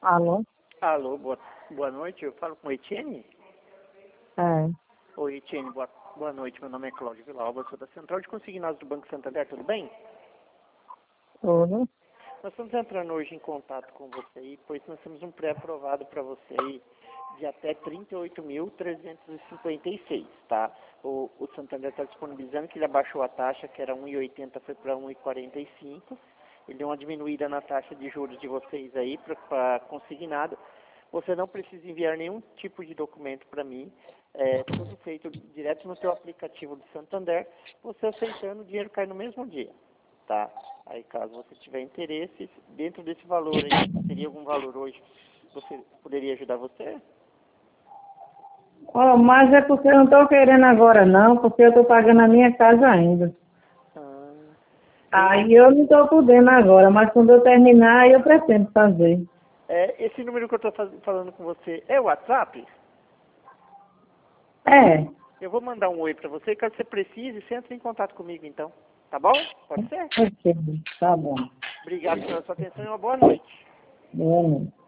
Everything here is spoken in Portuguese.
Alô? Alô, boa noite, eu falo com o Etienne? É. Oi, Etienne, boa noite, meu nome é Cláudio Villalba, sou da Central de Consignados do Banco Santander, tudo bem? Tudo? Nós estamos entrando hoje em contato com você aí, pois nós temos um pré-aprovado para você aí de até 38.356, tá? O Santander está disponibilizando que ele abaixou a taxa, que era 1,80, foi para 1,45. Ele deu uma diminuída na taxa de juros de vocês aí para consignado. Você não precisa enviar nenhum tipo de documento para mim. É tudo feito direto no seu aplicativo do Santander. Você aceitando, o dinheiro cai no mesmo dia, tá? Aí caso você tiver interesse, dentro desse valor aí, teria algum valor hoje, você poderia ajudar você? Oh, mas é porque eu não estou querendo agora não, porque eu estou pagando a minha casa ainda. Ah, Aí eu não estou podendo agora, mas quando eu terminar eu pretendo fazer. esse número que eu estou falando com você é o WhatsApp? É. Eu vou mandar um oi para você, caso você precise, você entre em contato comigo então. Tá bom? Pode ser? Ok, tá bom. Obrigado pela sua atenção e uma boa noite. Boa noite.